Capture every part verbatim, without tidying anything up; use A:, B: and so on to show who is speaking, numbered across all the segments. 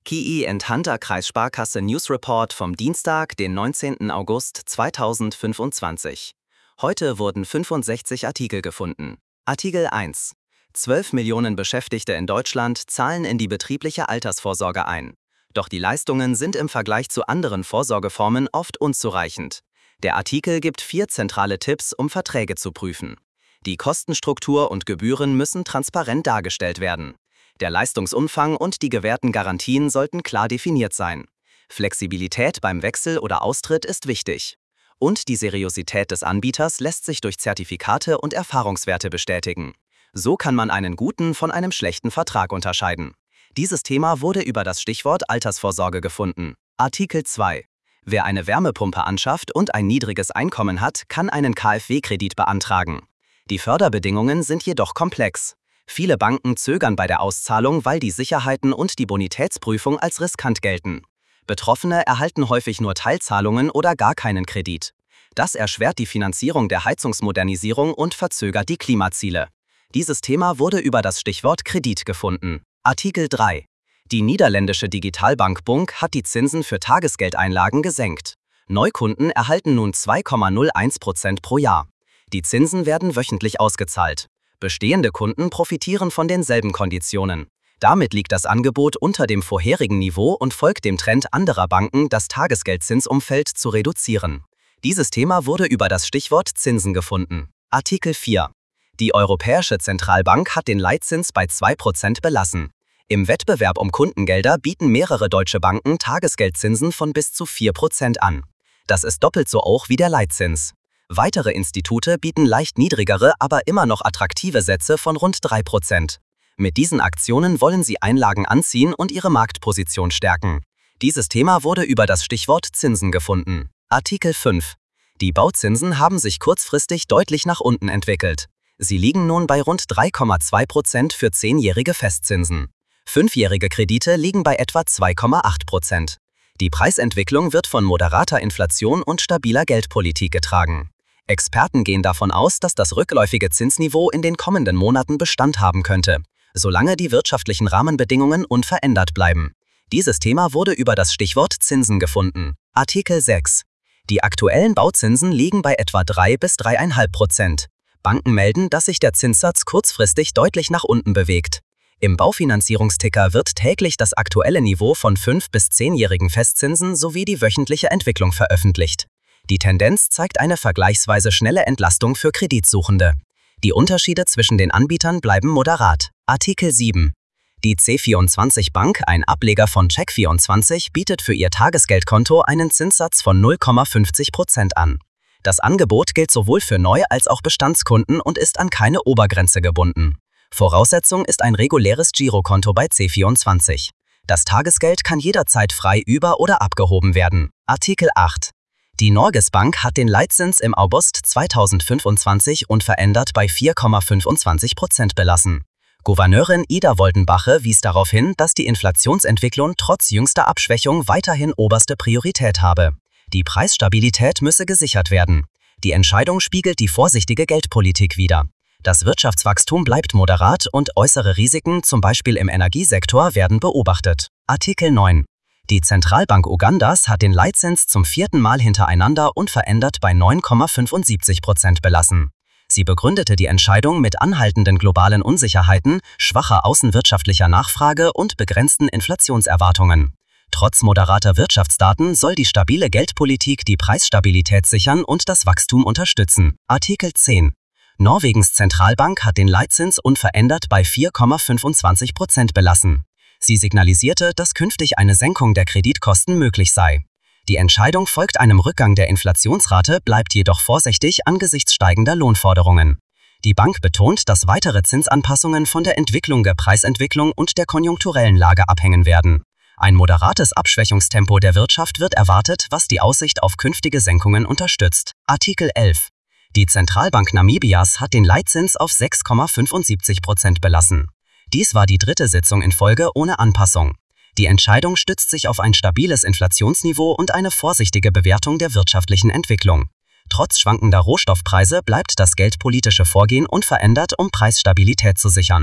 A: Key and Hunter Kreissparkasse News Report vom Dienstag, den neunzehnten August zweitausendfünfundzwanzig. Heute wurden fünfundsechzig Artikel gefunden. Artikel eins. zwölf Millionen Beschäftigte in Deutschland zahlen in die betriebliche Altersvorsorge ein. Doch die Leistungen sind im Vergleich zu anderen Vorsorgeformen oft unzureichend. Der Artikel gibt vier zentrale Tipps, um Verträge zu prüfen. Die Kostenstruktur und Gebühren müssen transparent dargestellt werden. Der Leistungsumfang und die gewährten Garantien sollten klar definiert sein. Flexibilität beim Wechsel oder Austritt ist wichtig. Und die Seriosität des Anbieters lässt sich durch Zertifikate und Erfahrungswerte bestätigen. So kann man einen guten von einem schlechten Vertrag unterscheiden. Dieses Thema wurde über das Stichwort Altersvorsorge gefunden. Artikel zwei. Wer eine Wärmepumpe anschafft und ein niedriges Einkommen hat, kann einen KfW-Kredit beantragen. Die Förderbedingungen sind jedoch komplex. Viele Banken zögern bei der Auszahlung, weil die Sicherheiten und die Bonitätsprüfung als riskant gelten. Betroffene erhalten häufig nur Teilzahlungen oder gar keinen Kredit. Das erschwert die Finanzierung der Heizungsmodernisierung und verzögert die Klimaziele. Dieses Thema wurde über das Stichwort Kredit gefunden. Artikel drei. Die niederländische Digitalbank Bunk hat die Zinsen für Tagesgeldeinlagen gesenkt. Neukunden erhalten nun zwei Komma null eins Prozent pro Jahr. Die Zinsen werden wöchentlich ausgezahlt. Bestehende Kunden profitieren von denselben Konditionen. Damit liegt das Angebot unter dem vorherigen Niveau und folgt dem Trend anderer Banken, das Tagesgeldzinsumfeld zu reduzieren. Dieses Thema wurde über das Stichwort Zinsen gefunden. Artikel vier. Die Europäische Zentralbank hat den Leitzins bei zwei Prozent belassen. Im Wettbewerb um Kundengelder bieten mehrere deutsche Banken Tagesgeldzinsen von bis zu vier Prozent an. Das ist doppelt so hoch wie der Leitzins. Weitere Institute bieten leicht niedrigere, aber immer noch attraktive Sätze von rund drei Prozent. Mit diesen Aktionen wollen sie Einlagen anziehen und ihre Marktposition stärken. Dieses Thema wurde über das Stichwort Zinsen gefunden. Artikel fünf. Die Bauzinsen haben sich kurzfristig deutlich nach unten entwickelt. Sie liegen nun bei rund drei Komma zwei Prozent für zehnjährige Festzinsen. Fünfjährige Kredite liegen bei etwa zwei Komma acht Prozent. Die Preisentwicklung wird von moderater Inflation und stabiler Geldpolitik getragen. Experten gehen davon aus, dass das rückläufige Zinsniveau in den kommenden Monaten Bestand haben könnte, solange die wirtschaftlichen Rahmenbedingungen unverändert bleiben. Dieses Thema wurde über das Stichwort Zinsen gefunden. Artikel sechs. Die aktuellen Bauzinsen liegen bei etwa drei bis drei Komma fünf Prozent. Banken melden, dass sich der Zinssatz kurzfristig deutlich nach unten bewegt. Im Baufinanzierungsticker wird täglich das aktuelle Niveau von fünf- bis zehnjährigen Festzinsen sowie die wöchentliche Entwicklung veröffentlicht. Die Tendenz zeigt eine vergleichsweise schnelle Entlastung für Kreditsuchende. Die Unterschiede zwischen den Anbietern bleiben moderat. Artikel sieben. Die C vierundzwanzig Bank, ein Ableger von Check vierundzwanzig, bietet für ihr Tagesgeldkonto einen Zinssatz von null Komma fünfzig Prozent an. Das Angebot gilt sowohl für Neu- als auch Bestandskunden und ist an keine Obergrenze gebunden. Voraussetzung ist ein reguläres Girokonto bei C vierundzwanzig. Das Tagesgeld kann jederzeit frei über- oder abgehoben werden. Artikel acht. Die Norges Bank hat den Leitzins im August zweitausendfünfundzwanzig unverändert bei vier Komma fünfundzwanzig Prozent belassen. Gouverneurin Ida Woldenbache wies darauf hin, dass die Inflationsentwicklung trotz jüngster Abschwächung weiterhin oberste Priorität habe. Die Preisstabilität müsse gesichert werden. Die Entscheidung spiegelt die vorsichtige Geldpolitik wider. Das Wirtschaftswachstum bleibt moderat und äußere Risiken, zum Beispiel im Energiesektor, werden beobachtet. Artikel neun. Die Zentralbank Ugandas hat den Leitzins zum vierten Mal hintereinander unverändert bei neun Komma fünfundsiebzig Prozent belassen. Sie begründete die Entscheidung mit anhaltenden globalen Unsicherheiten, schwacher außenwirtschaftlicher Nachfrage und begrenzten Inflationserwartungen. Trotz moderater Wirtschaftsdaten soll die stabile Geldpolitik die Preisstabilität sichern und das Wachstum unterstützen. Artikel zehn. Norwegens Zentralbank hat den Leitzins unverändert bei vier Komma fünfundzwanzig Prozent belassen. Sie signalisierte, dass künftig eine Senkung der Kreditkosten möglich sei. Die Entscheidung folgt einem Rückgang der Inflationsrate, bleibt jedoch vorsichtig angesichts steigender Lohnforderungen. Die Bank betont, dass weitere Zinsanpassungen von der Entwicklung der Preisentwicklung und der konjunkturellen Lage abhängen werden. Ein moderates Abschwächungstempo der Wirtschaft wird erwartet, was die Aussicht auf künftige Senkungen unterstützt. Artikel elf. Die Zentralbank Namibias hat den Leitzins auf sechs Komma fünfundsiebzig Prozent belassen. Dies war die dritte Sitzung in Folge ohne Anpassung. Die Entscheidung stützt sich auf ein stabiles Inflationsniveau und eine vorsichtige Bewertung der wirtschaftlichen Entwicklung. Trotz schwankender Rohstoffpreise bleibt das geldpolitische Vorgehen unverändert, um Preisstabilität zu sichern.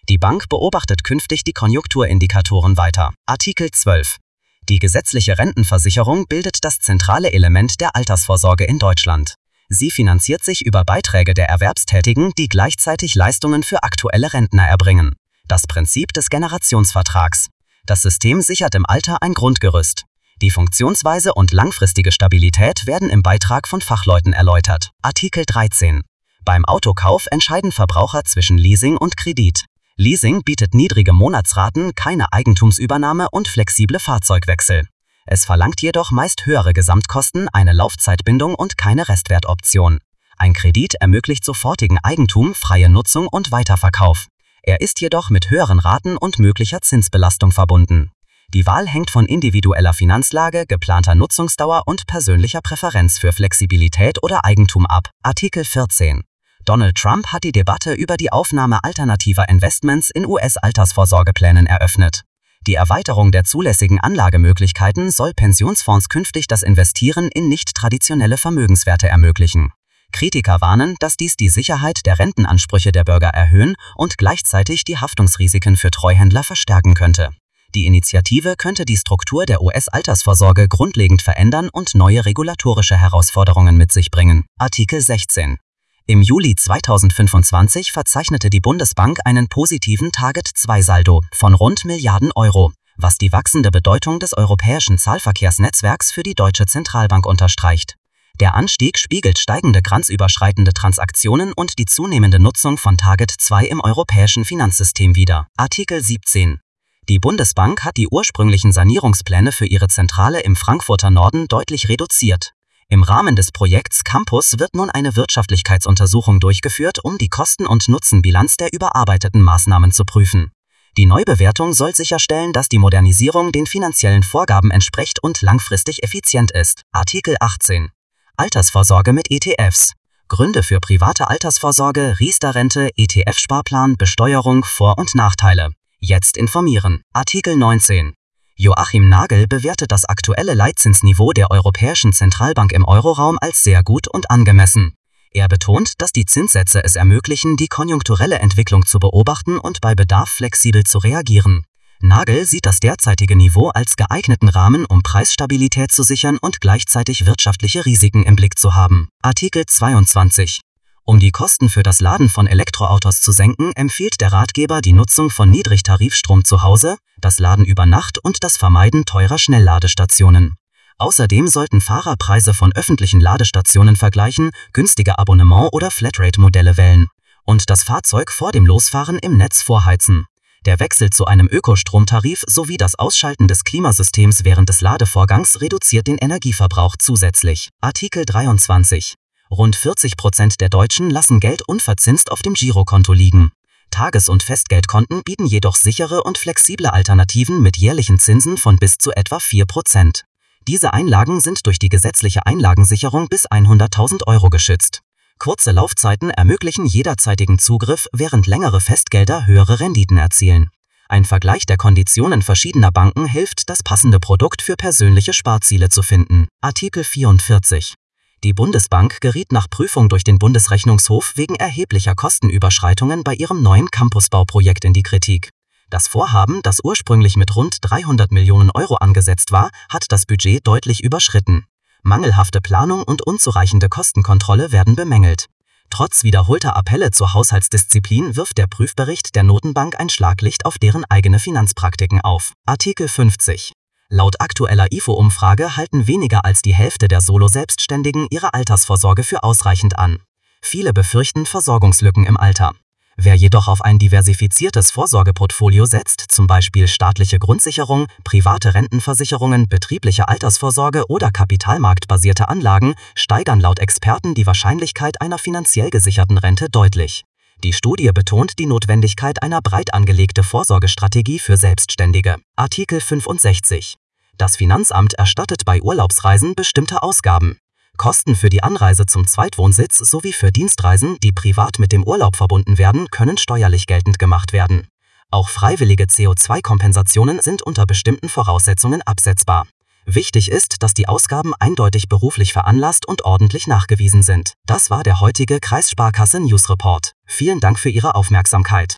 A: Die Bank beobachtet künftig die Konjunkturindikatoren weiter. Artikel zwölf. Die gesetzliche Rentenversicherung bildet das zentrale Element der Altersvorsorge in Deutschland. Sie finanziert sich über Beiträge der Erwerbstätigen, die gleichzeitig Leistungen für aktuelle Rentner erbringen. Das Prinzip des Generationsvertrags. Das System sichert im Alter ein Grundgerüst. Die Funktionsweise und langfristige Stabilität werden im Beitrag von Fachleuten erläutert. Artikel dreizehn. Beim Autokauf entscheiden Verbraucher zwischen Leasing und Kredit. Leasing bietet niedrige Monatsraten, keine Eigentumsübernahme und flexible Fahrzeugwechsel. Es verlangt jedoch meist höhere Gesamtkosten, eine Laufzeitbindung und keine Restwertoption. Ein Kredit ermöglicht sofortigen Eigentum, freie Nutzung und Weiterverkauf. Er ist jedoch mit höheren Raten und möglicher Zinsbelastung verbunden. Die Wahl hängt von individueller Finanzlage, geplanter Nutzungsdauer und persönlicher Präferenz für Flexibilität oder Eigentum ab. Artikel vierzehn. Donald Trump hat die Debatte über die Aufnahme alternativer Investments in U S-Altersvorsorgeplänen eröffnet. Die Erweiterung der zulässigen Anlagemöglichkeiten soll Pensionsfonds künftig das Investieren in nicht traditionelle Vermögenswerte ermöglichen. Kritiker warnen, dass dies die Sicherheit der Rentenansprüche der Bürger erhöhen und gleichzeitig die Haftungsrisiken für Treuhänder verstärken könnte. Die Initiative könnte die Struktur der U S-Altersvorsorge grundlegend verändern und neue regulatorische Herausforderungen mit sich bringen. Artikel sechzehn. Im Juli zweitausendfünfundzwanzig verzeichnete die Bundesbank einen positiven Target zwei Saldo von rund Milliarden Euro, was die wachsende Bedeutung des europäischen Zahlverkehrsnetzwerks für die Deutsche Zentralbank unterstreicht. Der Anstieg spiegelt steigende grenzüberschreitende Transaktionen und die zunehmende Nutzung von Target zwei im europäischen Finanzsystem wider. Artikel siebzehn. Die Bundesbank hat die ursprünglichen Sanierungspläne für ihre Zentrale im Frankfurter Norden deutlich reduziert. Im Rahmen des Projekts Campus wird nun eine Wirtschaftlichkeitsuntersuchung durchgeführt, um die Kosten- und Nutzenbilanz der überarbeiteten Maßnahmen zu prüfen. Die Neubewertung soll sicherstellen, dass die Modernisierung den finanziellen Vorgaben entspricht und langfristig effizient ist. Artikel achtzehn. Altersvorsorge mit E T Fs. Gründe für private Altersvorsorge, Riester-Rente, E T F-Sparplan, Besteuerung, Vor- und Nachteile. Jetzt informieren. Artikel neunzehn. Joachim Nagel bewertet das aktuelle Leitzinsniveau der Europäischen Zentralbank im Euroraum als sehr gut und angemessen. Er betont, dass die Zinssätze es ermöglichen, die konjunkturelle Entwicklung zu beobachten und bei Bedarf flexibel zu reagieren. Nagel sieht das derzeitige Niveau als geeigneten Rahmen, um Preisstabilität zu sichern und gleichzeitig wirtschaftliche Risiken im Blick zu haben. Artikel zweiundzwanzig. Um die Kosten für das Laden von Elektroautos zu senken, empfiehlt der Ratgeber die Nutzung von Niedrigtarifstrom zu Hause, das Laden über Nacht und das Vermeiden teurer Schnellladestationen. Außerdem sollten Fahrer Preise von öffentlichen Ladestationen vergleichen, günstige Abonnement- oder Flatrate-Modelle wählen und das Fahrzeug vor dem Losfahren im Netz vorheizen. Der Wechsel zu einem Ökostromtarif sowie das Ausschalten des Klimasystems während des Ladevorgangs reduziert den Energieverbrauch zusätzlich. Artikel dreiundzwanzig. Rund vierzig Prozent der Deutschen lassen Geld unverzinst auf dem Girokonto liegen. Tages- und Festgeldkonten bieten jedoch sichere und flexible Alternativen mit jährlichen Zinsen von bis zu etwa vier Prozent. Diese Einlagen sind durch die gesetzliche Einlagensicherung bis hunderttausend Euro geschützt. Kurze Laufzeiten ermöglichen jederzeitigen Zugriff, während längere Festgelder höhere Renditen erzielen. Ein Vergleich der Konditionen verschiedener Banken hilft, das passende Produkt für persönliche Sparziele zu finden. Artikel vierundvierzig. Die Bundesbank geriet nach Prüfung durch den Bundesrechnungshof wegen erheblicher Kostenüberschreitungen bei ihrem neuen Campusbauprojekt in die Kritik. Das Vorhaben, das ursprünglich mit rund dreihundert Millionen Euro angesetzt war, hat das Budget deutlich überschritten. Mangelhafte Planung und unzureichende Kostenkontrolle werden bemängelt. Trotz wiederholter Appelle zur Haushaltsdisziplin wirft der Prüfbericht der Notenbank ein Schlaglicht auf deren eigene Finanzpraktiken auf. Artikel fünfzig. Laut aktueller I F O-Umfrage halten weniger als die Hälfte der Solo-Selbstständigen ihre Altersvorsorge für ausreichend an. Viele befürchten Versorgungslücken im Alter. Wer jedoch auf ein diversifiziertes Vorsorgeportfolio setzt, zum Beispiel staatliche Grundsicherung, private Rentenversicherungen, betriebliche Altersvorsorge oder kapitalmarktbasierte Anlagen, steigern laut Experten die Wahrscheinlichkeit einer finanziell gesicherten Rente deutlich. Die Studie betont die Notwendigkeit einer breit angelegten Vorsorgestrategie für Selbstständige. Artikel fünfundsechzig. Das Finanzamt erstattet bei Urlaubsreisen bestimmte Ausgaben. Kosten für die Anreise zum Zweitwohnsitz sowie für Dienstreisen, die privat mit dem Urlaub verbunden werden, können steuerlich geltend gemacht werden. Auch freiwillige C O zwei Kompensationen sind unter bestimmten Voraussetzungen absetzbar. Wichtig ist, dass die Ausgaben eindeutig beruflich veranlasst und ordentlich nachgewiesen sind. Das war der heutige Kreissparkasse News Report. Vielen Dank für Ihre Aufmerksamkeit.